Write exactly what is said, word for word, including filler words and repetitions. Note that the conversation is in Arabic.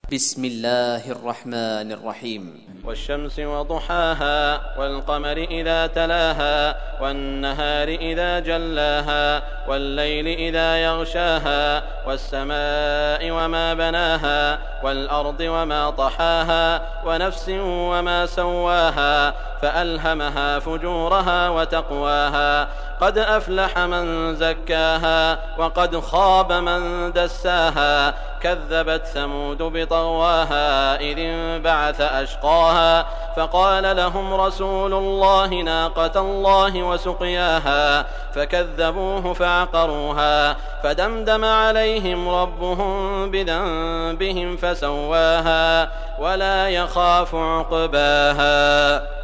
بسم الله الرحمن الرحيم. والشمس وضحاها والقمر إذا تلاها والنهار إذا جلاها والليل إذا يغشاها والسماء وما بناها والأرض وما طحاها ونفس وما سواها فألهمها فجورها وتقواها قد أفلح من زكاها وقد خاب من دساها كذبت ثمود بطغواها إذ انبعث أشقاها فقال لهم رسول الله ناقة الله وسقياها فكذبوه فعقروها فدمدم عليهم ربهم بذنبهم فسواها ولا يخاف عقباها.